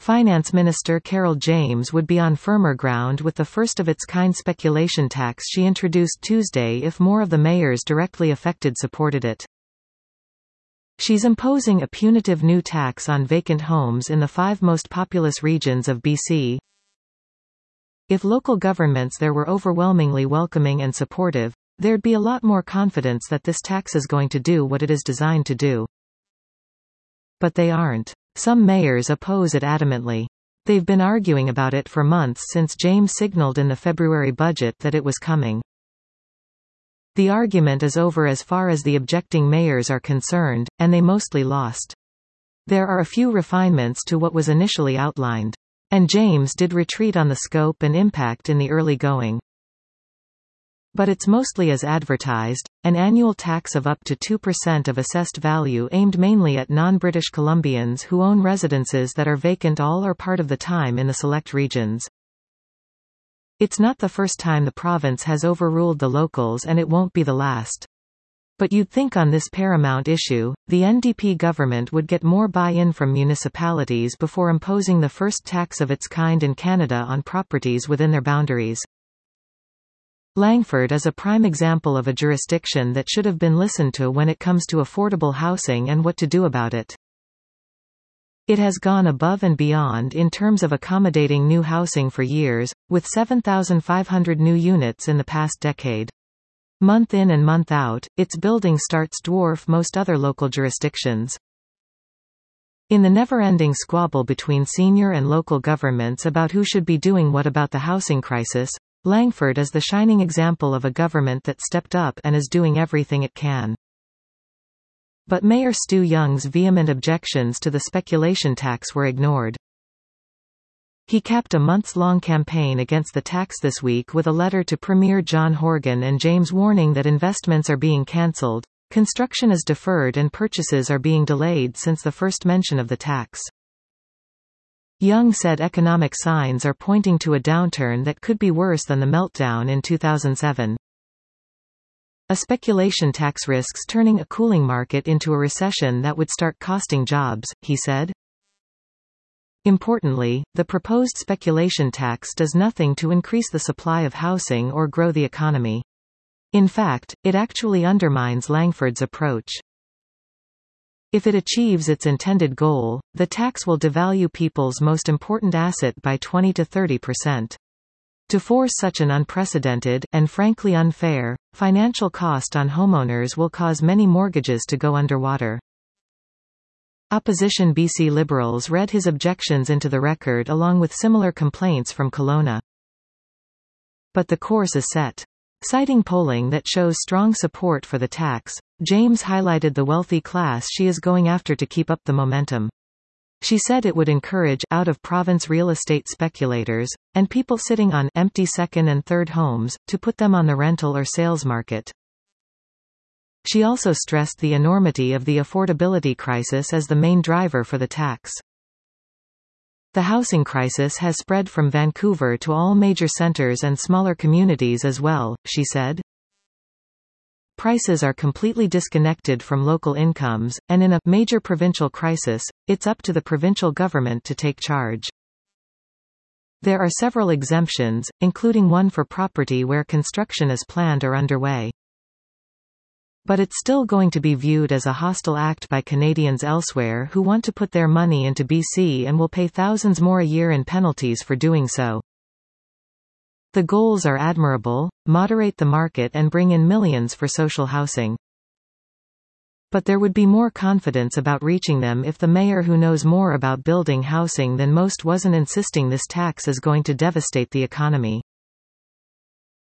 Finance Minister Carole James would be on firmer ground with the first-of-its-kind speculation tax she introduced Tuesday if more of the mayors directly affected supported it. She's imposing a punitive new tax on vacant homes in the 5 most populous regions of BC. If local governments there were overwhelmingly welcoming and supportive, there'd be a lot more confidence that this tax is going to do what it is designed to do. But they aren't. Some mayors oppose it adamantly. They've been arguing about it for months since James signaled in the February budget that it was coming. The argument is over as far as the objecting mayors are concerned, and they mostly lost. There are a few refinements to what was initially outlined. And James did retreat on the scope and impact in the early going. But it's mostly as advertised, an annual tax of up to 2% of assessed value aimed mainly at non-British Columbians who own residences that are vacant all or part of the time in the select regions. It's not the first time the province has overruled the locals, and it won't be the last. But you'd think on this paramount issue, the NDP government would get more buy-in from municipalities before imposing the first tax of its kind in Canada on properties within their boundaries. Langford is a prime example of a jurisdiction that should have been listened to when it comes to affordable housing and what to do about it. It has gone above and beyond in terms of accommodating new housing for years, with 7,500 new units in the past decade. Month in and month out, its building starts dwarf most other local jurisdictions. In the never-ending squabble between senior and local governments about who should be doing what about the housing crisis, Langford is the shining example of a government that stepped up and is doing everything it can. But Mayor Stu Young's vehement objections to the speculation tax were ignored. He capped a months-long campaign against the tax this week with a letter to Premier John Horgan and James warning that investments are being cancelled, construction is deferred and purchases are being delayed since the first mention of the tax. Young said economic signs are pointing to a downturn that could be worse than the meltdown in 2007. A speculation tax risks turning a cooling market into a recession that would start costing jobs, he said. Importantly, the proposed speculation tax does nothing to increase the supply of housing or grow the economy. In fact, it actually undermines Langford's approach. If it achieves its intended goal, the tax will devalue people's most important asset by 20 to 30%. To force such an unprecedented, and frankly unfair, financial cost on homeowners will cause many mortgages to go underwater. Opposition BC Liberals read his objections into the record along with similar complaints from Kelowna. But the course is set. Citing polling that shows strong support for the tax, James highlighted the wealthy class she is going after to keep up the momentum. She said it would encourage out-of-province real estate speculators, and people sitting on empty second and third homes, to put them on the rental or sales market. She also stressed the enormity of the affordability crisis as the main driver for the tax. The housing crisis has spread from Vancouver to all major centres and smaller communities as well, she said. Prices are completely disconnected from local incomes, and in a major provincial crisis, it's up to the provincial government to take charge. There are several exemptions, including one for property where construction is planned or underway. But it's still going to be viewed as a hostile act by Canadians elsewhere who want to put their money into BC and will pay thousands more a year in penalties for doing so. The goals are admirable: moderate the market and bring in millions for social housing. But there would be more confidence about reaching them if the mayor who knows more about building housing than most wasn't insisting this tax is going to devastate the economy.